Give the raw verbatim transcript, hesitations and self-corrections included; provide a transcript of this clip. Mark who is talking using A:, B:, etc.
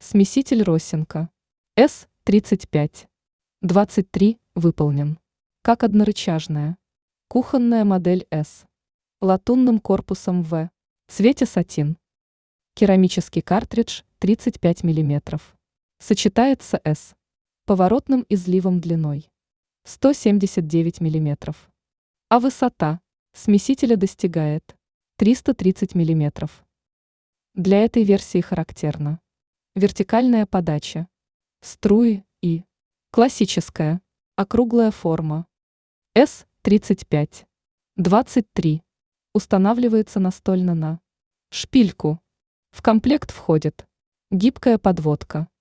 A: Смеситель Росинка. эс тридцать пять двадцать три выполнен. Как однорычажная. Кухонная модель С. Латунным корпусом В. Цвете сатин. Керамический картридж тридцать пять миллиметров. Сочетается с поворотным изливом длиной сто семьдесят девять миллиметров. А высота смесителя достигает триста тридцать миллиметров. Для этой версии характерна вертикальная подача, струи и классическая округлая форма. эс тридцать пять двадцать три устанавливается настольно на шпильку. В комплект входит гибкая подводка.